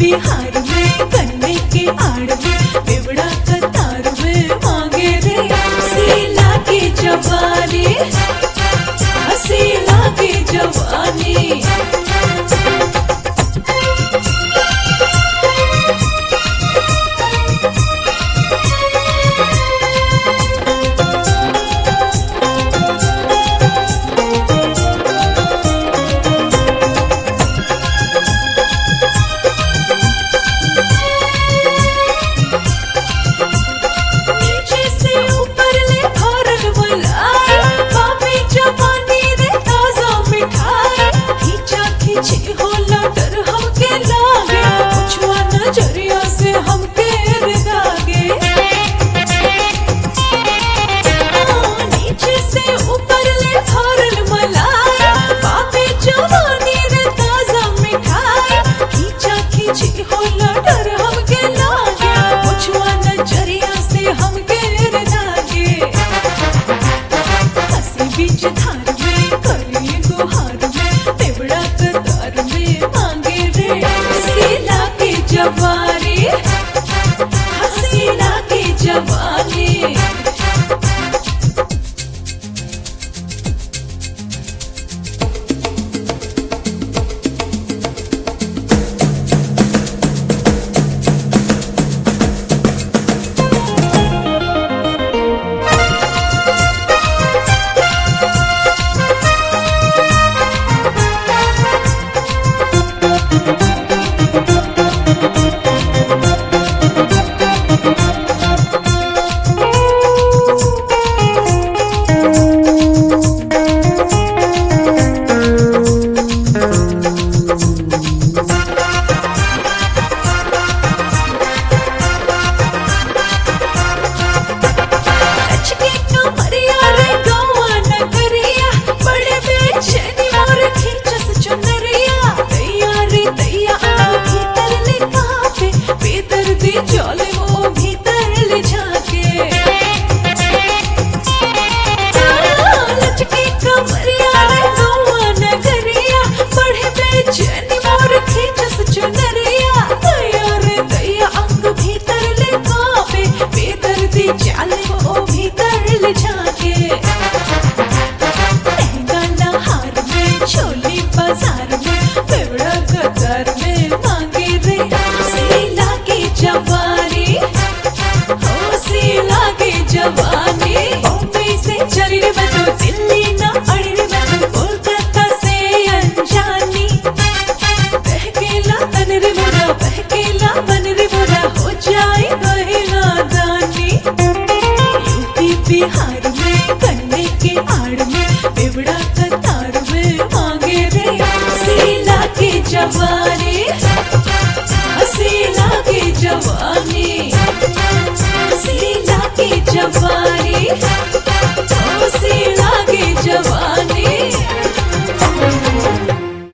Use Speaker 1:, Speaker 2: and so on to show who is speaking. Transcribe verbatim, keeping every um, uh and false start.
Speaker 1: बिहार में गन्ने के आड़ में बेवड़ा कतार में मांगे रे हसीला की जवानी, हसीला की जवानी। नजरिया से हम तेरे दागे, नीचे से ऊपर ले भरल मलाई, बापे जवानी रे ताजा मिठाई, खींचा खींची होला डर हमके लागे, पुछवा नजरिया से हम तेरे दागे, हंसी बीच धार